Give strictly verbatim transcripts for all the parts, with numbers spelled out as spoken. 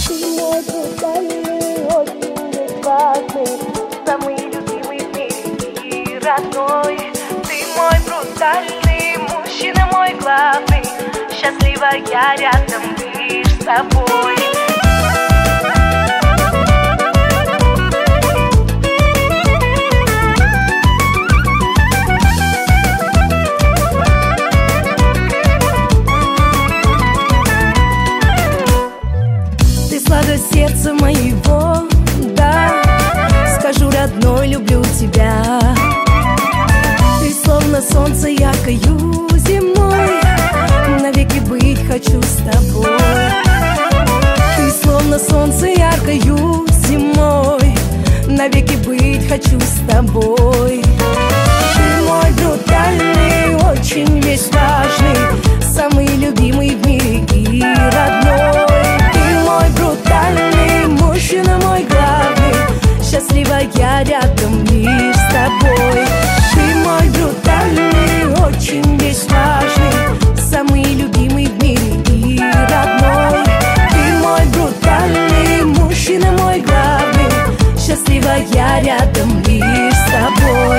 Ты мой брутальный, очень бесплатный, самый любимый в мире и родной. Ты мой брутальный, мужчина мой главный, счастлива я рядом лишь с тобой. Сладость сердца моего, да, скажу, родной, люблю тебя. Ты словно солнце яркою зимой, навеки быть хочу с тобой. Ты словно солнце яркою зимой, навеки быть хочу с тобой. Ты мой брутальный, очень весь важный, самый любимый в мире и родной. Брутальный, мужчина мой главный, счастлива я рядом лишь с тобой. Ты мой брутальный, очень весь важный, самый любимый в мире и родной. Ты мой брутальный, мужчина мой главный, счастлива я рядом лишь с тобой.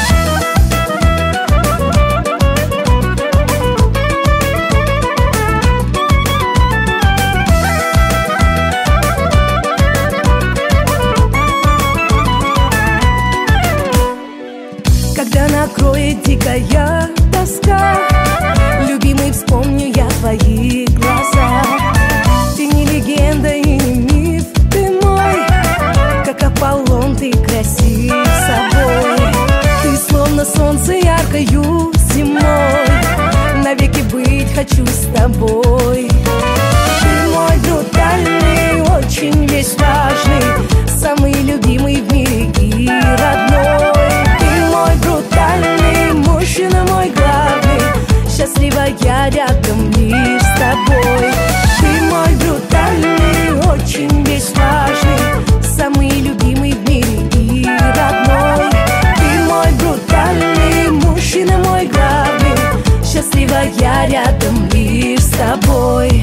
Когда накроет дикая тоска, любимый, вспомню я твои глаза. Ты не легенда и не миф, ты мой, как Аполлон, ты красив собой. Ты словно солнце яркою зимой, навеки быть хочу с тобой. Ты мой брутальный, очень весь важный, самый любимый в мире и родной. Брутальный, мужчина мой главный, счастлива я рядом лишь с тобой. Ты мой брутальный, очень весь важный, самый любимый в мире и родной. Ты мой брутальный, мужчина мой главный, счастлива я рядом лишь с тобой.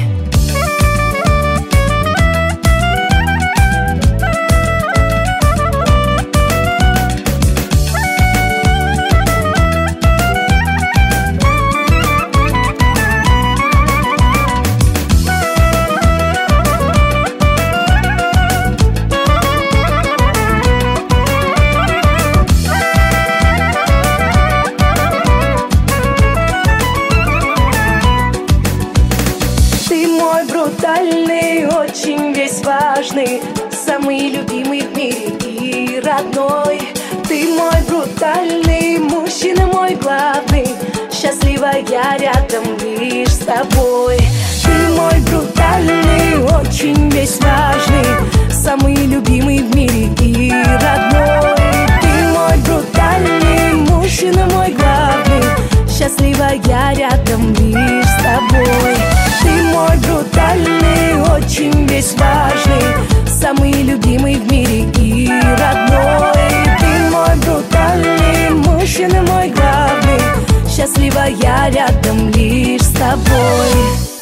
Брутальный, очень весь важный, самый любимый в мире и родной. Ты мой брутальный, мужчина мой главный, счастлива я рядом лишь с тобой. Ты мой брутальный, очень весь важный, самый любимый в мире и родной. Ты мой брутальный, мужчина мой главный, счастлива я рядом лишь с тобой. Ты мой брутальный, очень весь важный, самый любимый в мире и родной. Ты мой брутальный, мужчина мой главный, счастлива я рядом лишь с тобой.